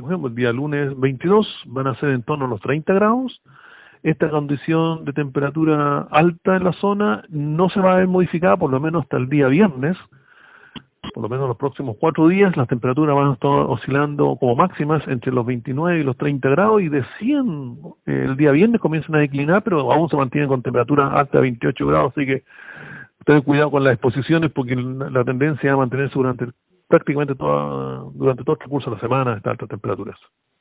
por ejemplo, el día lunes 22 van a ser en torno a los 30 grados. Esta condición de temperatura alta en la zona no se va a ver modificada por lo menos hasta el día viernes. Por lo menos los próximos 4 días las temperaturas van a estar oscilando como máximas entre los 29 y los 30 grados, y de 100 el día viernes comienzan a declinar, pero aún se mantienen con temperaturas altas de 28 grados, así que ten cuidado con las exposiciones porque la tendencia es a mantenerse durante prácticamente durante todo el curso de la semana estas altas temperaturas.